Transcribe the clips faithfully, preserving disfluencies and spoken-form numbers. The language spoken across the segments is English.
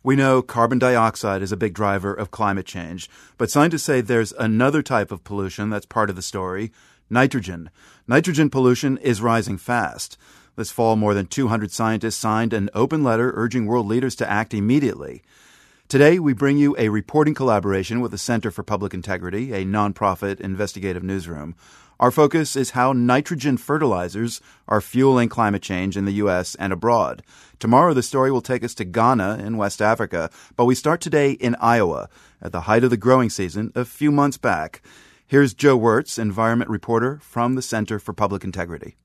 We know carbon dioxide is a big driver of climate change, but scientists say there's another type of pollution that's part of the story, nitrogen. Nitrogen pollution is rising fast. This fall, more than two hundred scientists signed an open letter urging world leaders to act immediately. Today, we bring you a reporting collaboration with the Center for Public Integrity, a nonprofit investigative newsroom. Our focus is how nitrogen fertilizers are fueling climate change in the U S and abroad. Tomorrow, the story will take us to Ghana in West Africa, but we start today in Iowa, at the height of the growing season a few months back. Here's Joe Wirtz, environment reporter from the Center for Public Integrity.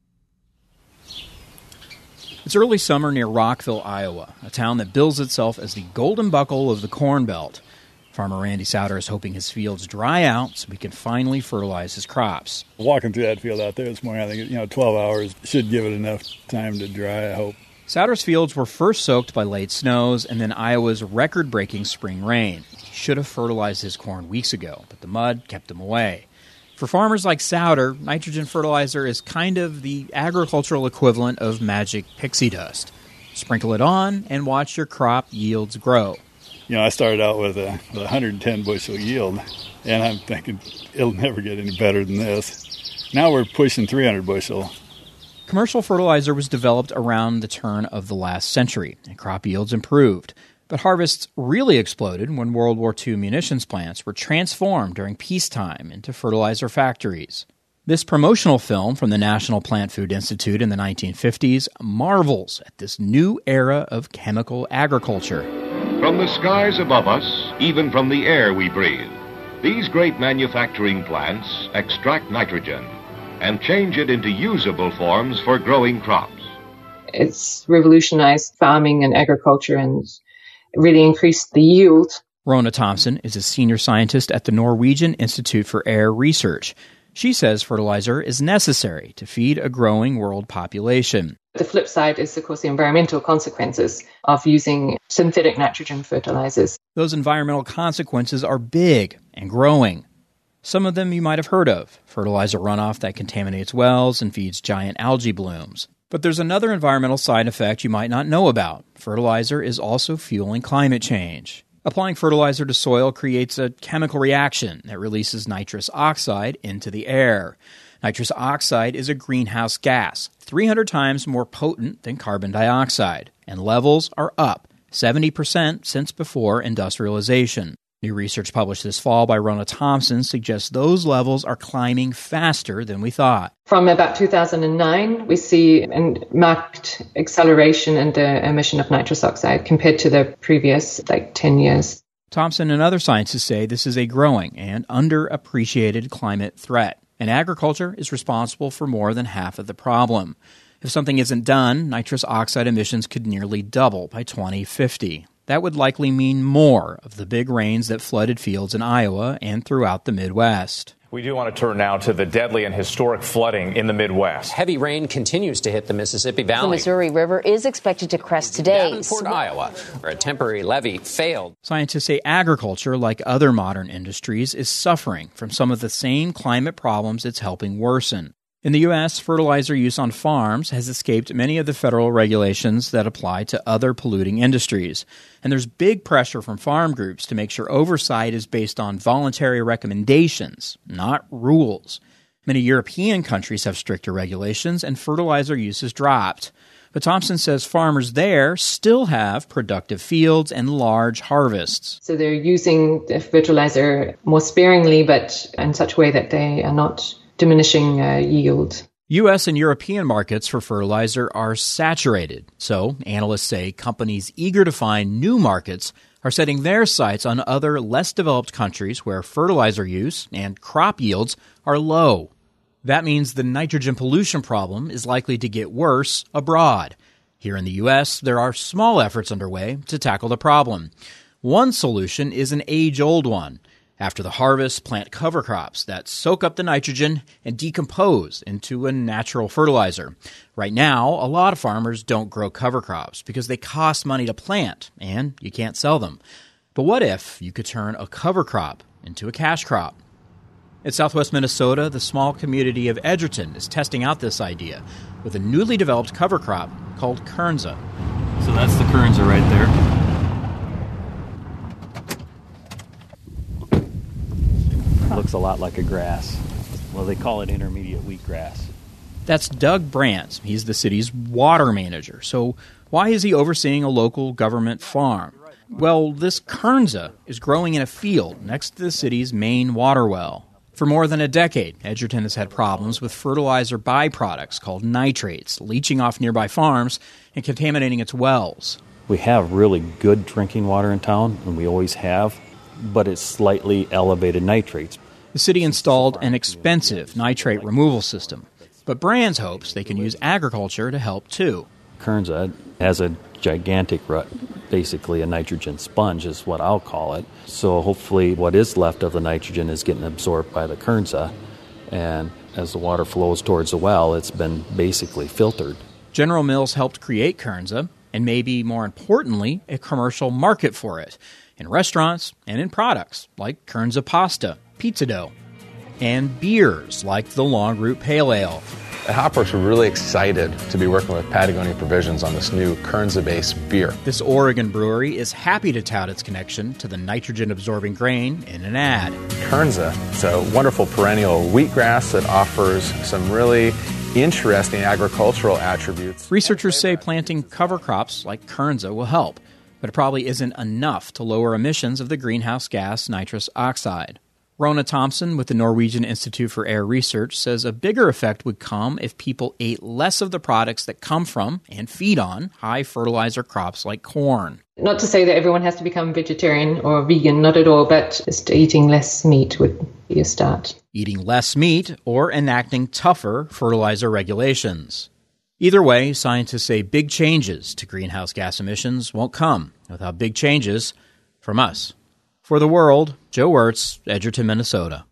It's early summer near Rockville, Iowa, a town that bills itself as the Golden Buckle of the Corn Belt. Farmer Randy Souter is hoping his fields dry out so he can finally fertilize his crops. Walking through that field out there this morning, I think you know twelve hours should give it enough time to dry, I hope. Souter's fields were first soaked by late snows and then Iowa's record-breaking spring rain. He should have fertilized his corn weeks ago, but the mud kept him away. For farmers like Souter, nitrogen fertilizer is kind of the agricultural equivalent of magic pixie dust. Sprinkle it on and watch your crop yields grow. You know, I started out with a, with one hundred ten bushel yield, and I'm thinking it'll never get any better than this. Now we're pushing three hundred bushel. Commercial fertilizer was developed around the turn of the last century, and crop yields improved. But harvests really exploded when World War Two munitions plants were transformed during peacetime into fertilizer factories. This promotional film from the National Plant Food Institute in the nineteen fifties marvels at this new era of chemical agriculture. From the skies above us, even from the air we breathe, these great manufacturing plants extract nitrogen and change it into usable forms for growing crops. It's revolutionized farming and agriculture and really increased the yield. Rona Thompson is a senior scientist at the Norwegian Institute for Air Research. She says fertilizer is necessary to feed a growing world population. The flip side is, of course, the environmental consequences of using synthetic nitrogen fertilizers. Those environmental consequences are big and growing. Some of them you might have heard of, fertilizer runoff that contaminates wells and feeds giant algae blooms. But there's another environmental side effect you might not know about. Fertilizer is also fueling climate change. Applying fertilizer to soil creates a chemical reaction that releases nitrous oxide into the air. Nitrous oxide is a greenhouse gas, three hundred times more potent than carbon dioxide, and levels are up seventy percent since before industrialization. New research published this fall by Rona Thompson suggests those levels are climbing faster than we thought. From about two thousand nine, we see a marked acceleration in the emission of nitrous oxide compared to the previous, like, ten years. Thompson and other scientists say this is a growing and underappreciated climate threat, and agriculture is responsible for more than half of the problem. If something isn't done, nitrous oxide emissions could nearly double by twenty fifty. That would likely mean more of the big rains that flooded fields in Iowa and throughout the Midwest. We do want to turn now to the deadly and historic flooding in the Midwest. Heavy rain continues to hit the Mississippi Valley. The Missouri River is expected to crest today. Davenport, Iowa, where a temporary levee failed. Scientists say agriculture, like other modern industries, is suffering from some of the same climate problems it's helping worsen. In the U S, fertilizer use on farms has escaped many of the federal regulations that apply to other polluting industries. And there's big pressure from farm groups to make sure oversight is based on voluntary recommendations, not rules. Many European countries have stricter regulations, and fertilizer use has dropped. But Thompson says farmers there still have productive fields and large harvests. So they're using the fertilizer more sparingly, but in such a way that they are not diminishing uh, yield. U S and European markets for fertilizer are saturated. So, analysts say companies eager to find new markets are setting their sights on other less developed countries where fertilizer use and crop yields are low. That means the nitrogen pollution problem is likely to get worse abroad. Here in the U S, there are small efforts underway to tackle the problem. One solution is an age-old one. After the harvest, plant cover crops that soak up the nitrogen and decompose into a natural fertilizer. Right now, a lot of farmers don't grow cover crops because they cost money to plant and you can't sell them. But what if you could turn a cover crop into a cash crop? In southwest Minnesota, the small community of Edgerton is testing out this idea with a newly developed cover crop called Kernza. So that's the Kernza right there. looks a lot like a grass. Well, they call it intermediate wheatgrass. That's Doug Brands. He's the city's water manager. So why is he overseeing a local government farm? Well, this Kernza is growing in a field next to the city's main water well. For more than a decade, Edgerton has had problems with fertilizer byproducts called nitrates leaching off nearby farms and contaminating its wells. We have really good drinking water in town, and we always have, but it's slightly elevated nitrates. The city installed an expensive nitrate removal system, but Brands hopes they can use agriculture to help too. Kernza has a gigantic root, basically a nitrogen sponge is what I'll call it. So hopefully what is left of the nitrogen is getting absorbed by the Kernza, and as the water flows towards the well, it's been basically filtered. General Mills helped create Kernza, and maybe more importantly, a commercial market for it, in restaurants and in products like Kernza pasta, pizza dough, and beers like the Long Root Pale Ale. At Hopworks, we're really excited to be working with Patagonia Provisions on this new Kernza-based beer. This Oregon brewery is happy to tout its connection to the nitrogen-absorbing grain in an ad. Kernza, it's a wonderful perennial wheatgrass that offers some really interesting agricultural attributes. Researchers say planting cover crops like Kernza will help, but it probably isn't enough to lower emissions of the greenhouse gas nitrous oxide. Rona Thompson with the Norwegian Institute for Air Research says a bigger effect would come if people ate less of the products that come from and feed on high fertilizer crops like corn. Not to say that everyone has to become vegetarian or vegan, not at all, but just eating less meat would be a start. Eating less meat or enacting tougher fertilizer regulations. Either way, scientists say big changes to greenhouse gas emissions won't come without big changes from us. For the World, Joe Wirtz, Edgerton, Minnesota.